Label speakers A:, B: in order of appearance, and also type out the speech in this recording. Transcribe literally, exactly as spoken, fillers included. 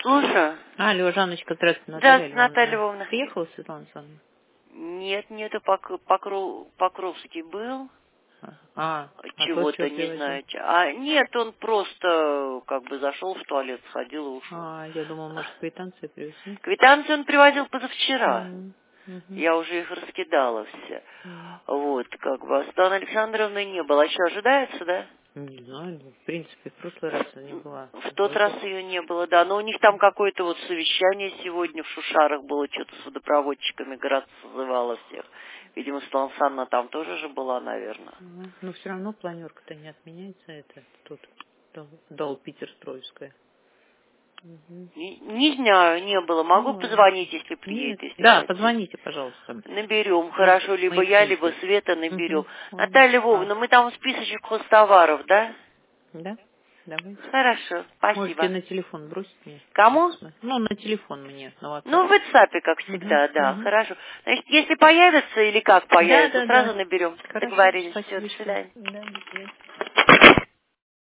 A: Слушаю.
B: Алло, Жанночка, здравствуйте, Наталья
A: Здравствуйте, Наталья Львовна.
B: Приехала Светлана Александровна?
A: Нет, нету, Пок- Покров... Покровский был.
B: А,
A: Чего-то,
B: а
A: не знаю. А нет, он просто как бы зашел в туалет, сходил и ушел.
B: А, я думала, может, квитанции привезли?
A: Квитанции он привозил позавчера.
B: Mm-hmm. Mm-hmm.
A: Я уже их раскидала все.
B: Mm-hmm.
A: Вот, как бы. А Светланы Александровны не было. А еще ожидается, да?
B: Не знаю, в принципе, в прошлый раз она не была.
A: В тот раз ее не было, да. Но у них там какое-то вот совещание сегодня в Шушарах было, что-то с водопроводчиками, город созывала всех. Видимо, Светлана Александровна там тоже же была, наверное.
B: Mm-hmm. Но все равно планерка-то не отменяется, это тут, Дол Питерстроевская. Угу.
A: Не, не знаю, не было. Могу
B: Ну,
A: позвонить, если приедет,
B: Нет.
A: если
B: Да,
A: хотите.
B: позвоните, пожалуйста.
A: Наберем, хорошо, либо
B: Мои
A: я,
B: пункты.
A: либо Света наберем.
B: Угу.
A: Наталья Львовна,
B: А.
A: мы там списочек хозтоваров, да?
B: Да, давайте.
A: Хорошо, спасибо.
B: Можете на телефон бросить мне?
A: Кому?
B: Ну, на телефон мне, на WhatsApp.
A: Ну, в WhatsApp, как всегда,
B: Угу.
A: да,
B: Угу.
A: хорошо. Значит, если появится или как появится,
B: да, да,
A: сразу
B: да.
A: наберем.
B: Хорошо,
A: Договорились.
B: спасибо.
A: Все, до свидания.
B: Да, до свидания.